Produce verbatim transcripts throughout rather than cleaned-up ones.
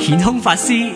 顯空法師。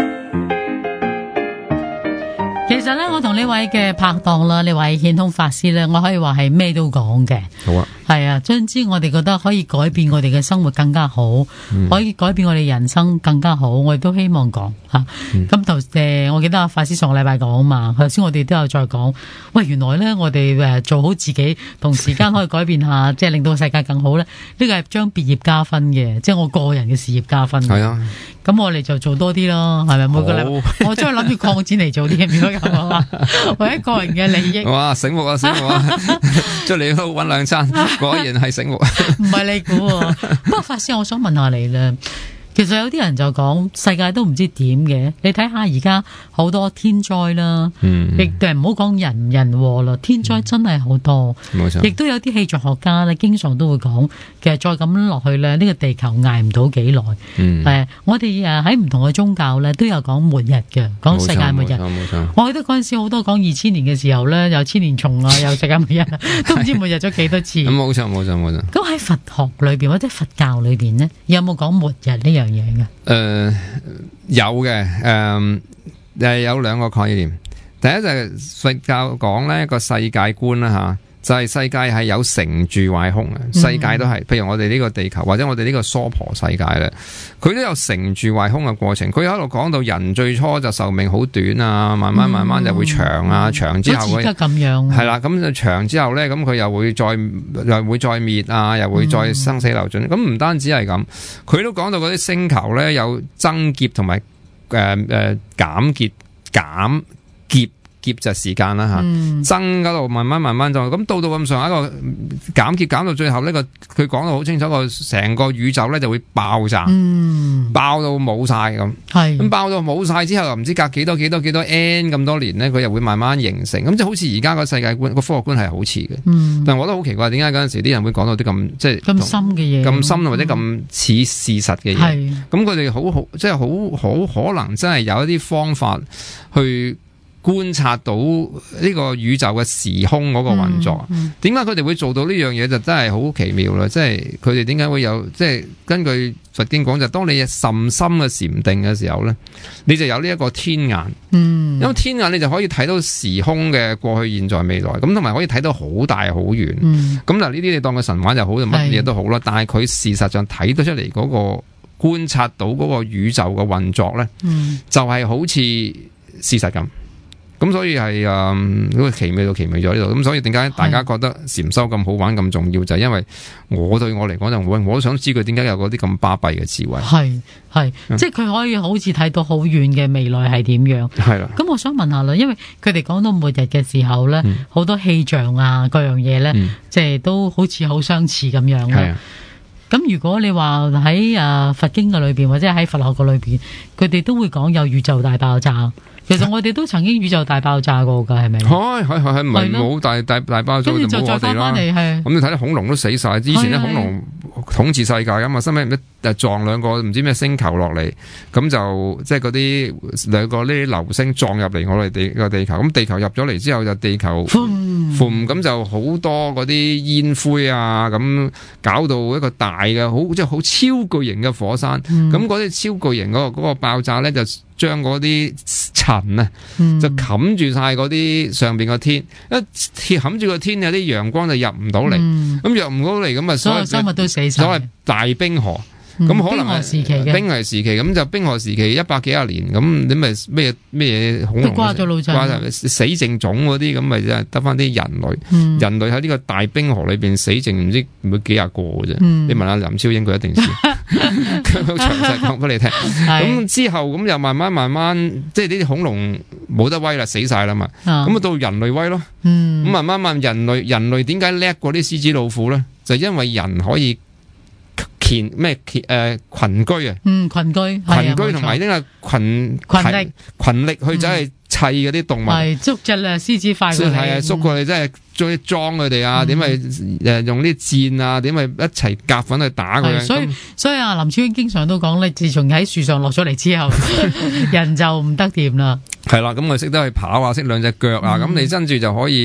其實咧，我同呢位嘅拍檔啦，呢位顯空法師咧，我可以話係咩都講嘅。 好啊， 係啊，總之我哋覺得可以改變我哋嘅生活更加好， 嗯、 可以改變我哋人生更加好，我哋都希望講吓。咁頭誒，我記得阿法師上個禮拜講啊嘛，頭先我哋都有再講，喂，原來咧我哋誒做好自己，同時間可以改變下，即係令到世界更好咧。呢個係將別業加分嘅，即係我個人嘅事業加分。 係啊。 咁我哋就做多啲咯，係咪？每個禮拜我真係諗住擴展嚟做啲，如果咁啊嘛，為咗個人嘅利益。 哇，醒目啊，醒目啊！即係你都搵兩餐，果然係醒目。 唔係你估，不過法師，我想問下你咧。其實有啲人就講世界都唔知點嘅，你睇下而家好多天災啦，亦都係唔好講人人禍啦，天災真係好多， 冇錯。 亦都有啲氣象學家咧，經常都會講，其實再咁落去咧，呢個地球捱唔到幾耐。 嗯， 誒，我哋誒喺唔同嘅宗教咧，都有講末日嘅，講世界末日。 冇錯。 我記得嗰陣時好多講二千年嘅時候咧，有千年蟲啊，有世界末日，都唔知末日咗幾多次。 咁冇錯，冇錯，冇錯。 咁喺佛學裏邊或者佛教裏邊呢，有冇講末日呢樣嘢嘅？ 誒，有嘅，誒，誒，有兩個概念。第一就係佛教講咧個世界觀啦吓，就係世界係有成住壞空嘅，世界都係，譬如我哋呢個地球或者我哋呢個娑婆世界咧，佢都有成住壞空嘅過程。佢喺度講到人最初就壽命好短啊，慢慢慢慢就會長啊，嗯、長之後佢咁樣係啦，咁就長之後咧，咁佢又會再又會再滅啊，又會再生死流轉。咁唔、嗯、單止係咁，佢都講到嗰啲星球咧有增劫同埋誒誒減劫減劫。劫就時間啦吓，增嗰度慢慢慢慢就咁到到咁上下一個減劫減到最後呢個佢講到好清楚，個成個宇宙咧就會爆炸， 嗯、 爆到冇晒咁，咁係爆到冇晒之後又唔知隔幾多幾多幾多 n 咁多年咧，佢又會慢慢形成，咁就好似而家個世界觀個科學觀係好似嘅，嗯、但係我覺得好奇怪，點解嗰陣時啲人會講到啲咁即係咁深嘅嘢， 咁深或者咁似事實嘅嘢，咁佢哋好好即係好好可能真係有一啲方法去觀察到呢個宇宙嘅時空嗰個運作，點解佢哋會做到呢樣嘢就真係好奇妙啦！即係佢哋點解會有即係根據佛經講就，當你甚深嘅禪定嘅時候咧，你就有呢一個天眼，嗯，因為天眼你就可以睇到時空嘅過去、現在、未來，咁同埋可以睇到好大好遠，咁嗱呢啲你當個神話就好，就乜嘢都好啦。但係佢事實上睇到出嚟嗰個觀察到嗰個宇宙嘅運作咧，嗯、就係好似事實咁。咁所以係誒嗰個奇妙到奇妙咗呢度，咁所以點解大家覺得禪修咁好玩咁重要，就係因為我對我嚟講就我我都想知佢點解有嗰啲咁巴閉嘅智慧。係係，嗯、即係佢可以好似睇到好遠嘅未來係點樣。係啦。咁我想問下啦，因為佢哋講到末日嘅時候咧，好、嗯、多氣象啊各樣嘢咧，嗯、即係都好似好相似咁樣啦。係啊。咁如果你話喺誒佛經嘅裏邊或者喺佛學嘅裏邊，佢哋都會講有宇宙大爆炸。其實我哋都曾經宇宙大爆炸過噶，係咪？係係係，唔係冇大大大爆炸就冇我哋啦。咁你睇啲恐龍都死晒，之前啲恐龍統治世界噶嘛，收尾一撞兩個唔知咩星球落嚟，咁就即係嗰啲兩個呢啲流星撞入嚟我哋地個地球，咁地球入咗嚟之後就地球ฝุ่咁就好多嗰啲煙灰啊，咁搞到一個大嘅好即係好超巨型嘅火山，咁嗰啲超巨型嗰個嗰個爆炸咧就將嗰啲塵啊，就冚住晒嗰啲上邊個天，一冚住個天有啲陽光就入唔到嚟，咁入唔到嚟咁啊，所有生物都死晒，所謂大冰河。咁、嗯、可能係時期嘅冰河時期，咁就冰河時期一百幾廿年，咁你咪咩咩嘢恐龍掛咗老陣，死剩種嗰啲，咁咪真係得翻啲人類。嗯、人類喺呢個大冰河裏邊死剩唔知唔會幾廿個嘅啫。嗯、你問下林超英，佢一定知。佢好詳細講俾你聽。咁之後咁又慢慢慢慢，即係呢啲恐龍冇得威啦，死晒啦嘛。咁啊、嗯、到人類威咯。咁、嗯、慢慢慢人類人類點解叻過啲獅子老虎咧？就因為人可以。咩誒群居啊？嗯，群居，群居同埋呢個群群力群力去走去砌嗰啲動物，係捉隻啊獅子快過你，係啊捉過嚟，即係再裝佢哋啊？點咪誒用啲箭啊？點咪一齊夾粉去打佢？所以所以啊，林超英經常都講咧，自從喺樹上落咗嚟之後，人就唔得掂啦。係啦，咁我識得去跑啊，識兩隻腳啊，咁你跟住就可以。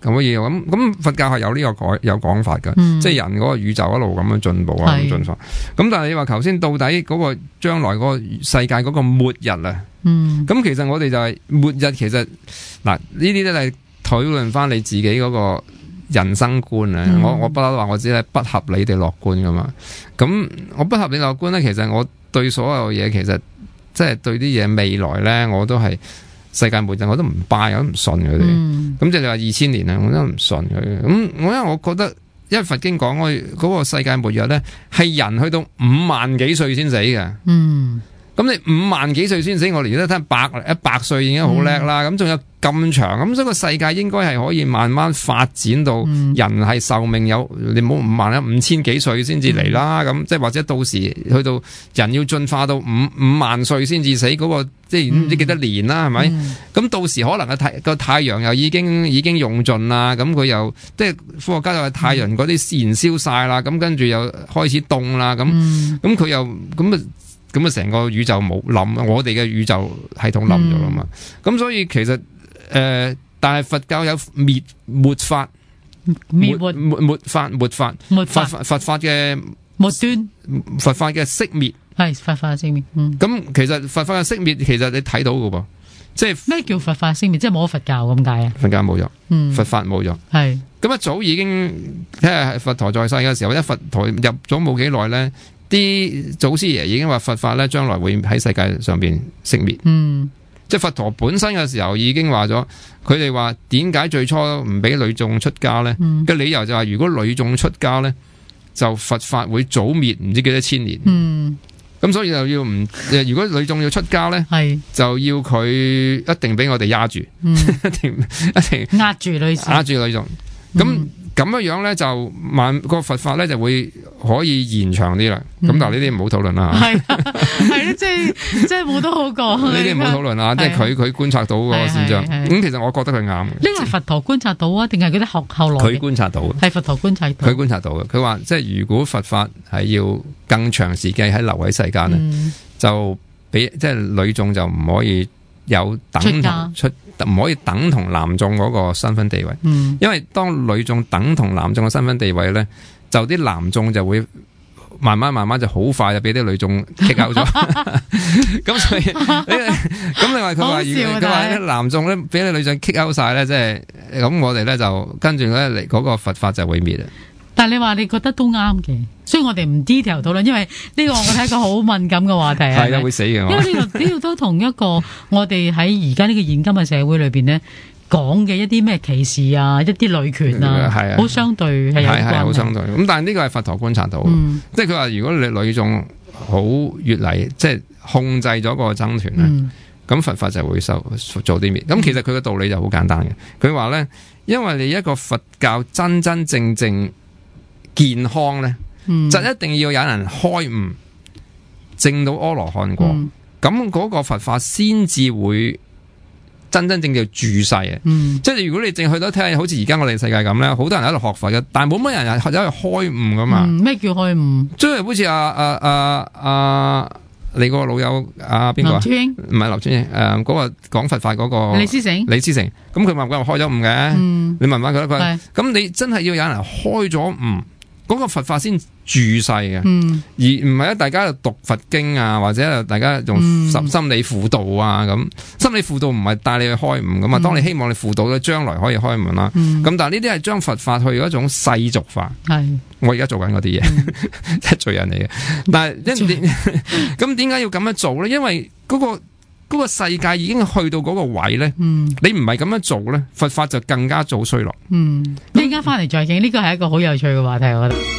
咁可以咁咁佛教係有呢個改有講法㗎，嗯、即係人嗰個宇宙一路咁樣進步啊，咁進化。咁但係你話頭先到底嗰個將來嗰個世界嗰個末日啊？咁、嗯、其實我哋就係、是、末日，其實嗱呢啲都係討論翻你自己嗰個人生觀啊。嗯、我我不嬲話我只係不合理地樂觀噶嘛。咁我不合理樂觀咧，其實我對所有嘢其實即係對啲嘢未來咧，我都係。世界末日我都唔拜，我都唔信佢哋。咁、嗯、即係你話二千年啊，我都唔信佢。咁我因為我覺得，因為佛經講嗰嗰個世界末日咧，係人去到五萬幾歲先死嘅。嗯，咁你五萬幾歲先死，我哋而家睇百一百歲已經好叻啦。咁仲、嗯、有咁長，咁所以個世界應該係可以慢慢發展到人係壽命有，嗯、你唔好五萬啦，五千幾歲先至嚟啦。咁、嗯、即係或者到時去到人要進化到五五萬歲先至死嗰、嗰個。即係唔知幾多年啦，係咪？咁、嗯、到時可能個太個太陽又已經已經用盡啦，咁佢又即係科學家就話太陽嗰啲燃燒晒啦，咁、嗯、跟住又開始凍啦，咁咁佢又咁啊咁啊成個宇宙冇冧，我哋嘅宇宙系統冧咗啦嘛。咁、嗯、所以其實誒、呃，但係佛教有滅末法，滅末末末法末法末法佛佛法嘅末端，佛法嘅熄滅。 係佛法嘅熄滅，嗯， 咁其實佛法嘅熄滅，其實你睇到嘅噃，即係咩叫佛法熄滅？即係冇咗佛教咁解啊？ 佛教冇咗，嗯，佛法冇咗， 係咁一早已經，即係佛陀在世嘅時候，一佛陀入咗冇幾耐咧，啲祖師爺已經話佛法咧將來會喺世界上邊熄滅，嗯，即係佛陀本身嘅時候已經話咗，佢哋話點解最初唔俾女眾出家咧？嘅、嗯、理由就係如果女眾出家咧，就佛法會早滅唔知幾多千年，嗯。咁所以就要唔，如果女眾要出家咧，係就要佢一定俾我哋壓住，嗯、一定一定壓住女壓住女眾。咁咁樣樣咧就慢個佛法咧就會可以延長啲啦。咁、嗯、但係呢啲唔好討論啦。係係咧，即係即係冇得好講。 呢啲唔好討論啦，即係佢佢觀察到個現象。咁其實我覺得佢啱。呢個係佛陀觀察到啊，定係嗰啲學後來？ 佢觀察到， 係佛陀觀察到。 佢觀察到嘅，佢話即係如果佛法係要更長時間喺留喺世間咧，嗯、就俾即係女眾就唔可以有等同出。唔可以等同男眾嗰個身份地位，嗯、因為當女眾等同男眾嘅身份地位咧，就啲男眾就會慢慢慢慢就好快就俾啲女眾踢out咗。咁所以，咁你話佢話佢話啲男眾咧俾啲女眾踢out晒咧，即係咁我哋咧就跟住咧嚟嗰個佛法就會滅啦。 但係你話你覺得都啱嘅，所以我哋唔 detail 討論，因為呢個我係一個好敏感嘅話題啊。係啊，會死嘅。因為呢個呢個都同一個我哋喺而家呢個現今嘅社會裏邊咧講嘅一啲咩歧視啊，一啲女權啊，係啊，好相對係有關係。係係好相對。咁但係呢個係佛陀觀察到，嗯、即係佢話如果你女眾好越嚟即係控制咗個僧團咧，咁、嗯、佛法就會受做啲滅。咁其實佢嘅道理就好簡單嘅。佢話咧，因為你一個佛教真真正正健康咧，嗯、就一定要有人開悟，證到阿羅漢果，咁嗰、嗯、個佛法先至會真真正正住世啊！嗯、即係如果你淨去到睇下，好似而家我哋世界咁咧，好多人喺度學佛嘅，但係冇乜人係走去開悟噶嘛？咩、嗯、叫開悟？即係好似阿阿阿阿你個老友阿邊個啊？劉川英唔係劉川英，誒、呃、嗰、那個講佛法嗰、那個李思成，李思成，咁佢問佢話開咗悟嘅，嗯、你問翻佢啦，佢咁你真係要有人開咗悟。嗰個佛法先住世嘅，嗯、而唔係咧大家喺度讀佛經啊，或者大家用心心理輔導啊咁。嗯、心理輔導唔係帶你去開悟咁啊。嗯、當你希望你輔導咧，將來可以開門啦。咁、嗯、但係呢啲係將佛法去一種世俗化。係、嗯、我而家做緊嗰啲嘢，即係罪人嚟嘅。但係點咁點解要咁樣做咧？因為嗰、嗰個。嗰個世界已經去到嗰個位咧，嗯、你唔係咁樣做咧，佛法就更加早衰落。嗯，一陣間翻嚟再傾，呢個係一個好有趣嘅話題，我覺得。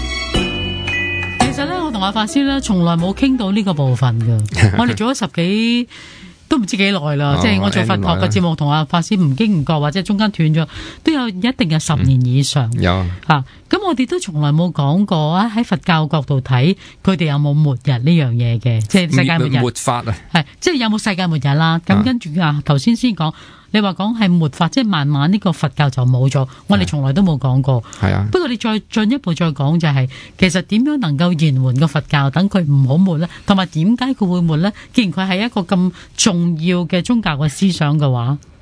其實咧，我同阿法師咧，從來冇傾到呢個部分噶。我哋做咗十幾。都唔知幾耐啦，即係我做佛學嘅節目，同阿法師唔經唔覺或者中間斷咗，都有一定嘅十年以上。嗯、有吓，咁、啊、我哋都從來冇講過啊！喺佛教角度睇，佢哋有冇末日呢樣嘢嘅？即係世界末日。末法啊，係即係有冇世界末日啦？咁跟住啊，頭先先講。你話講係末法，即係慢慢呢個佛教就冇咗，我哋從來都冇講過。係啊，不過你再進一步再講就係、是，其實點樣能夠延緩個佛教，等佢唔好末咧？同埋點解佢會末咧？既然佢係一個咁重要嘅宗教嘅思想嘅話，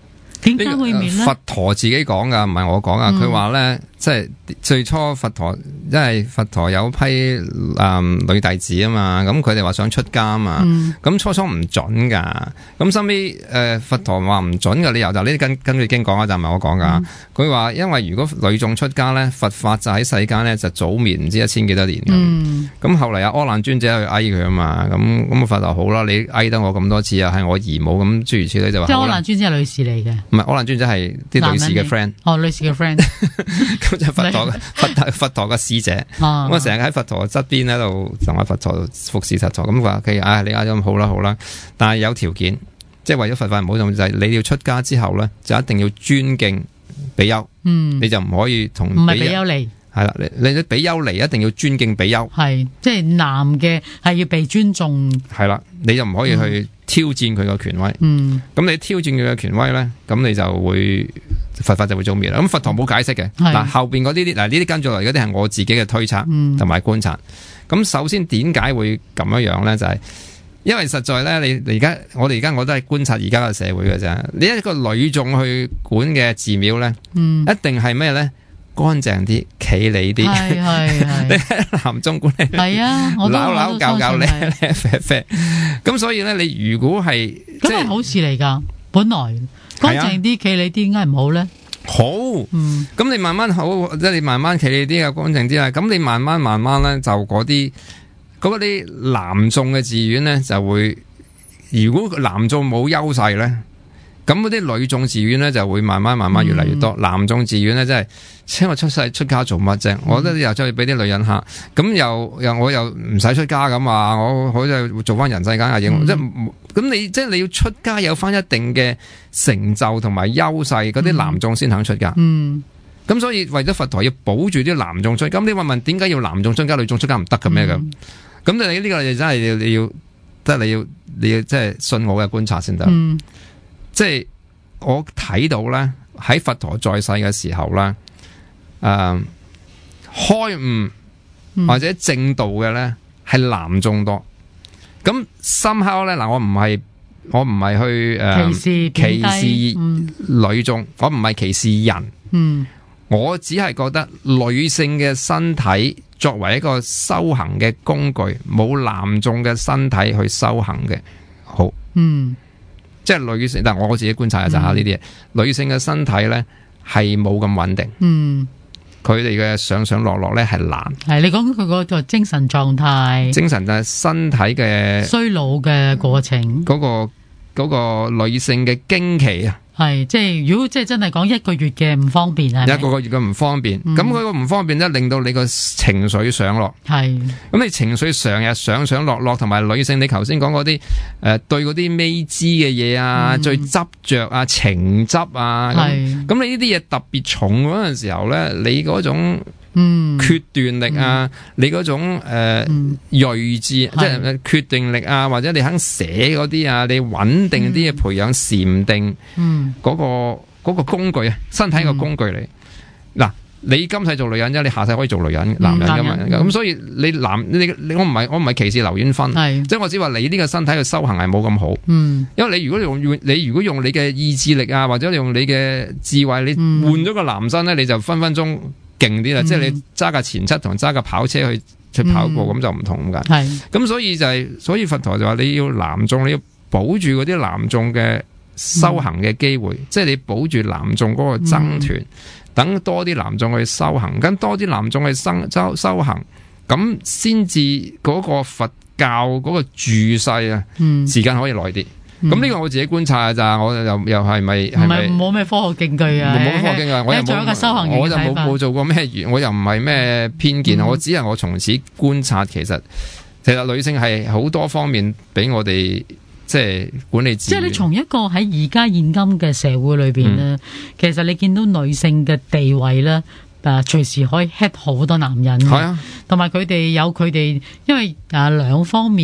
點解會滅咧？ 佛陀自己講噶，唔係我講噶。佢話咧，即係最初佛陀，因為佛陀有批誒、嗯、女弟子啊嘛，咁佢哋話想出家啊嘛，咁、嗯、初初唔准噶，咁收尾誒佛陀話唔准嘅理由就呢啲根根據經講啊，就唔係我講噶。佢話、嗯、因為如果女眾出家咧，佛法就喺世間咧就早滅唔知一千幾多年嘅。咁、嗯、後嚟阿阿難尊者去哀佢啊嘛，咁咁佛陀好啦，你哀得我咁多次啊，係我姨母咁諸如此類就話。即係阿難尊者係女士嚟嘅。唔係，阿難尊者係啲女士嘅 friend。哦，女士嘅 friend。咁就佛陀嘅佛陀佛陀嘅使者。咁我成日喺佛陀側邊喺度同阿佛陀服侍佛陀。咁話佢，唉，你嗌咗咁好啦好啦，但係有條件，即係為咗佛法唔好用，就係、是、你要出家之後咧，就一定要尊敬比丘。嗯。你就唔可以同。唔係比丘尼。係啦，你你比丘尼一定要尊敬比丘。係，即係男嘅係要被尊重。係啦，你就唔可以去挑戰佢個權威。嗯。咁你挑戰佢嘅權威咧，咁你就會佛法就會遭滅啦。咁佛陀冇解釋嘅。嗱，後邊嗰啲啲嗱呢啲跟住落嚟嗰啲係我自己嘅推測同埋觀察。咁、嗯、首先點解會咁樣樣咧？就係、是、因為實在咧，你而家我哋而家我都係觀察而家嘅社會嘅啫。你一個女眾去管嘅寺廟咧，嗯、一定係咩咧？乾淨啲，企理啲。係係係。你喺南中管理，係啊，我都扭扭教教咧咧啡啡。咁所以咧，你如果係咁係好事嚟㗎，本來乾淨啲、企理啲，應該唔好咧。好，嗯，咁你慢慢好，即係你慢慢企理啲啊，乾淨啲啊。咁你慢慢慢慢咧，就嗰啲嗰啲男眾嘅寺院咧，就會如果男眾冇優勢咧。咁嗰啲女眾寺院咧就會慢慢慢慢越嚟越多，嗯、男眾寺院咧真係，請我出世出家做乜啫？嗯、我覺得又出去俾啲女人嚇，咁又又我又唔使出家咁啊！我好似做翻人世間嘅嘢，即係咁你即係你要出家有翻一定嘅成就同埋優勢，嗰啲男眾先肯出家。嗯，咁所以為咗佛陀要保住啲男眾出家，咁你問問點解要男眾出家、女眾出家唔得嘅咩咁？咁你呢個你真係你要你要即係你要你要即係信我嘅觀察先得。嗯。即係我睇到咧，喺佛陀在世嘅時候咧，誒、呃、開悟或者正道嘅咧係男眾多。咁深刻咧嗱，我唔係我唔係去誒、呃、歧視歧視女眾，嗯、我唔係歧視人。嗯，我只係覺得女性嘅身體作為一個修行嘅工具，冇男眾嘅身體去修行嘅好。嗯。即係女性，但係我自己觀察就下呢啲嘢，女性嘅身體咧係冇咁穩定。嗯，佢哋嘅上上落落咧係難。係你講佢個精神狀態，精神就係身體嘅衰老嘅過程。嗰個嗰個女性嘅經期啊。係，即係如果即係真係講一個月嘅唔方便係咪？一個個月嘅唔方便，咁佢個唔方便咧，令到你個情緒上落。係，咁你情緒成日上上落落，同埋女性，你頭先講嗰啲誒對嗰啲未知嘅嘢啊，嗯、最執着啊，情執啊，咁咁你呢啲嘢特別重嗰陣時候咧，你嗰種嗯決斷力啊，嗯、你嗰種誒、呃嗯、睿智，即係決定力啊，或者你肯寫嗰啲啊，你穩定啲嘅培養禪定。嗯嗰、那個、那個工具啊，身體個工具嚟。嗱、嗯，你今世做女人啫，你下世可以做女人、男人噶嘛。咁、嗯、所以你男你你我唔係我唔係歧視劉婉芬，即係我只話你呢個身體嘅修行係冇咁好。嗯，因為你如果用你如果用你嘅意志力啊，或者用你嘅智慧，你換咗個男生咧，你就分分鐘勁啲啦。嗯、即係你揸架前七同揸架跑車去去跑步咁、嗯、就唔同咁解。係，咁所以就係、是，所以佛陀就話你要男眾，你要保住嗰啲男眾嘅。修行嘅機會，嗯、即係你保住男眾嗰個僧團，等、嗯、多啲男眾去修行，跟多啲男眾去生修修行，咁先至嗰個佛教嗰個住世啊，嗯、時間可以耐啲。咁呢、嗯、個我自己觀察咋，我又又係咪係咪冇咩科學證據啊？冇科學證據，我又做一個修行我就冇冇做過咩，我又唔係咩偏見，嗯、我只係我從此觀察，其實其實女性係好多方面俾我哋。即係管理，即係你從一個喺而家現今嘅社會裏邊咧，嗯、其實你見到女性嘅地位咧，誒隨時可以 hit 好多男人。係啊，同埋佢哋有佢哋，因為誒兩方面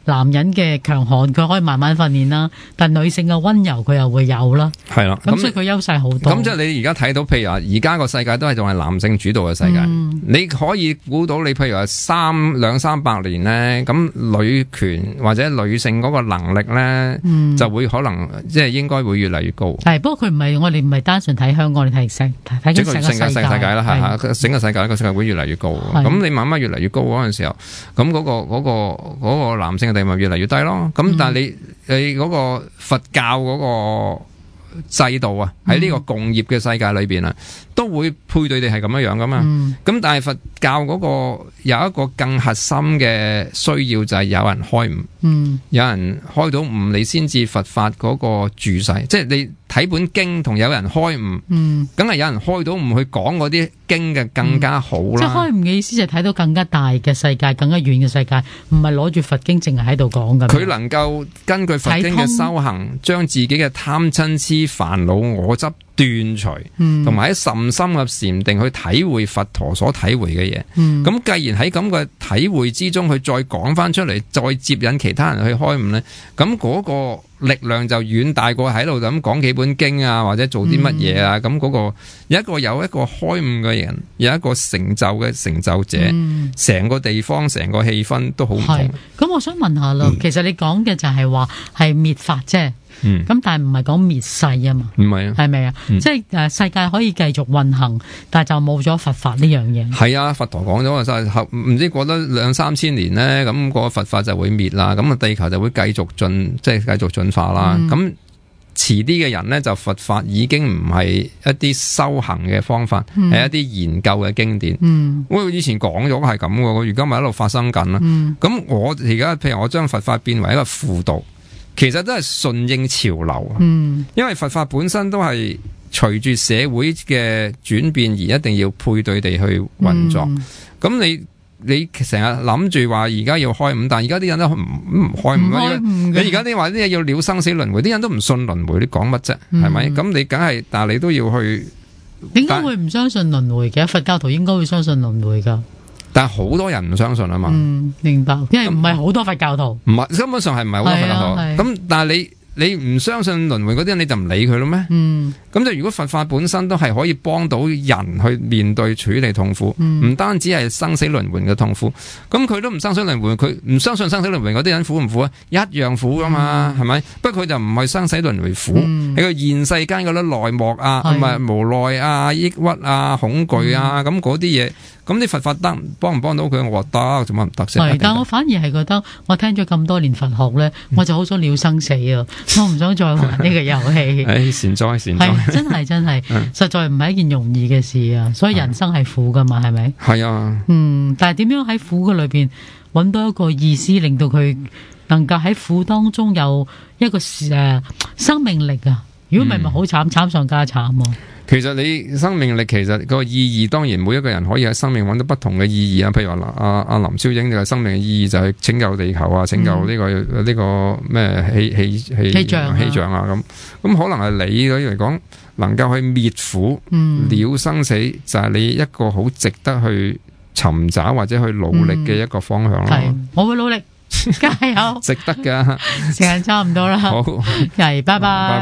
男人嘅強悍，佢可以慢慢訓練啦，但女性嘅溫柔佢又會有啦。 係啦， 咁所以佢優勢好多。 咁即係你而家睇到，譬如話而家個世界都係仲係男性主導嘅世界，嗯、你可以估到你譬如話三兩三百年咧，咁女權或者女性嗰個能力咧，嗯、就會可能即係應該會越嚟越高。係， 不過佢唔係我哋唔係單純睇香港，你睇成睇整個世界啦，係嚇，整個世界呢個世界會越嚟越高。咁你慢慢越嚟越高嗰陣時候，咁嗰、嗰個嗰、嗰個嗰個男性嘅地位越嚟越低咯。咁但係你、嗯、你嗰個佛教嗰個制度啊，喺呢個共業嘅世界裏邊啊，都會配對地係咁樣樣噶嘛。咁、嗯、但係佛教嗰個有一個更核心嘅需要就係有人開悟，嗯、有人開到悟，你先至佛法嗰個住世。即係你睇本經同有人開悟，梗係、嗯、有人開到悟去講嗰啲經嘅更加好啦。嗯、即係開悟嘅意思就係睇到更加大嘅世界，更加遠嘅世界，唔係攞住佛經淨係喺度講噶。佢能夠根據佛經嘅修行，將通自己嘅貪嗔痴煩惱我執斷除，同埋喺甚深嘅禪定去體會佛陀所體會嘅嘢。咁、嗯、既然喺咁嘅體會之中，佢再講翻出嚟，再接引其他人去開悟呢，咁嗰個力量就遠大過喺度咁講幾本經啊，或者做啲乜嘢啊。咁嗰、嗯、個有一個有一個開悟嘅人，有一個成就嘅成就者，成、嗯、個地方成個氣氛都好唔同。 咁我想問下啦，嗯、其實你講嘅就係話係滅法啫。嗯，咁但係唔係講滅世啊嘛，唔係啊，係咪啊？嗯、即係誒，世界可以繼續運行，但係就冇咗佛法呢樣嘢。 係啊，佛陀講咗啊，唔知過得兩三千年咧，咁個佛法就會滅啦，咁啊地球就會繼續進，即係繼續進化啦。咁遲啲嘅人咧，就佛法已經唔係一啲修行嘅方法，係、嗯、一啲研究嘅經典。嗯，我以前講咗係咁嘅，我而家咪喺度發生緊啦。咁、嗯、我而家譬如我將佛法變為一個輔導。其實都係順應潮流，嗯，因為佛法本身都係隨住社會嘅轉變而一定要配對地去運作。咁、嗯、你你成日諗住話而家要開悟，但係而家啲人都唔唔開悟啊！你而家啲話啲嘢要了生死輪迴，啲人都唔信輪迴，你講乜啫？係咪、嗯？咁你梗係，但係你都要去。 點解會唔相信輪迴嘅？佛教徒應該會相信輪迴噶。 但係好多人唔相信啊嘛， 嗯，明白，因為唔係好多佛教徒， 唔係根本上係唔係好多佛教徒，咁、啊、但係你你唔相信輪迴嗰啲人，你就唔理佢咯咩？嗯，咁就如果佛法本身都係可以幫到人去面對處理痛苦，唔、嗯、單止係生死輪迴嘅痛苦，咁佢都唔生死輪迴，佢唔相信生死輪迴嗰啲人苦唔苦啊？一樣苦噶嘛，係咪、嗯？不過佢就唔係生死輪迴苦，喺個、嗯、現世間嗰啲內幕啊，同埋是無奈啊、抑鬱啊、恐懼啊，咁嗰啲嘢。咁啲佛法得幫唔幫到佢？我話得，做乜唔得先？ 係，但我反而係覺得，我聽咗咁多年佛學咧，嗯、我就好想了生死啊！我唔想再玩呢個遊戲。 誒，善哉善哉， 係真係真係，嗯、實在唔係一件容易嘅事啊！所以人生係苦噶嘛，係咪？係啊。嗯，但係點樣喺苦嘅裏邊揾到一個意思，令到佢能夠喺苦當中有一個誒、呃、生命力啊！如果唔係咪好慘，慘上加慘啊！ 其實你生命力其實個意義，當然每一個人可以喺生命揾到不同嘅意義啊。譬如話阿阿林超英嘅生命嘅意義就係拯救地球啊，拯救呢、這個呢、嗯這個咩氣氣氣氣象氣象啊咁。咁可能係你嚟講能夠去滅苦、嗯、了生死，就係、是、你一個好值得去尋找或者去努力嘅一個方向咯。係、 嗯，我會努力，加油， 值得噶。 時間差唔多啦，好，係，拜拜。